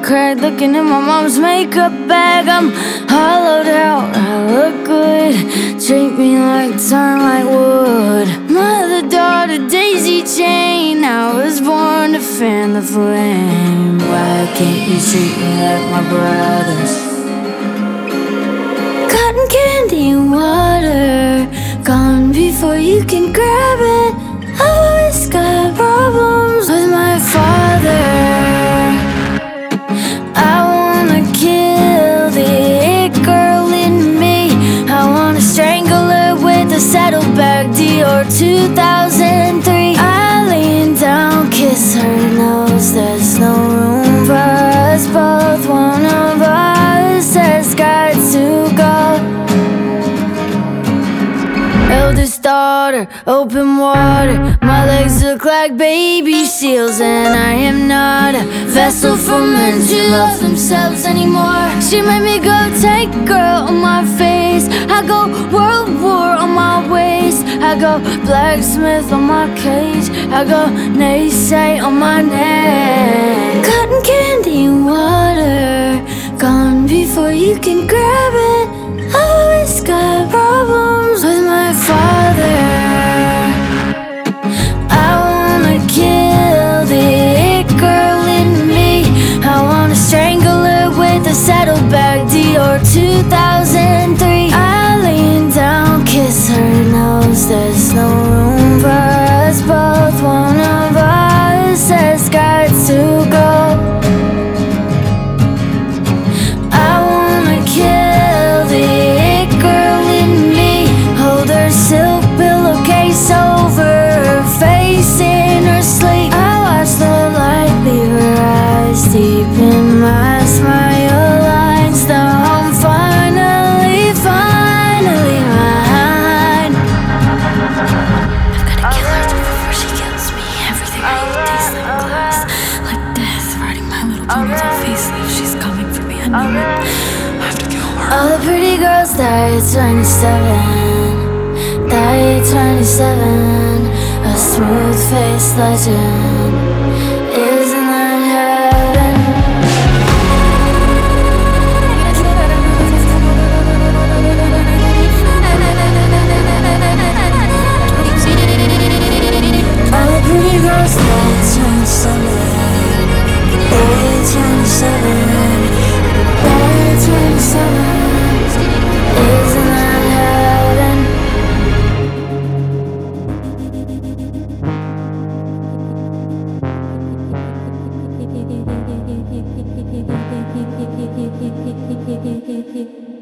crack, looking in my mom's makeup bag. I'm hollowed out, I look good. Treat me like turn like wood. Mother, daughter, daisy chain. I was born to fan the flame. Why can't you treat me like my brothers? Cotton candy and water, gone before you can grab it. I've always got problems with my father. I wanna kill the it girl in me. I wanna strangle her with a saddlebag Dior 2003. I lean down, kiss her nose. There's no room for us both. One of us has got to go. Eldest daughter, open water. My legs look like baby seals, and I am not a vessel for men to love themselves anymore. She made me go take girl on my face. I go World War on my waist. I go blacksmith on my cage. I go naysay on my neck. Cotton candy and water, gone before you can grab it. I've always got problems with my father. I wanna kill the it girl in me. I wanna strangle her with a saddlebag Dior 2003. I lean down, kiss her nose. There's no room for us both. One of us has got to go. I wanna kill the it girl in me. Hold her silk pillowcase over her face in her sleep. I watch the light leave her eyes deep in my smile lines. Now I'm finally mine. I've gotta kill her before she kills me. Everything I eat tastes like glass, like death. Riding my little ponytail facelift, she's coming for me. I know it. I have to kill her. All the pretty girls die at 27. Die at 27. A smooth-faced legend. Isn't that heaven? All the pretty girls die at 27. Die at 27. Die at 27. Isn't that heaven? Thank you.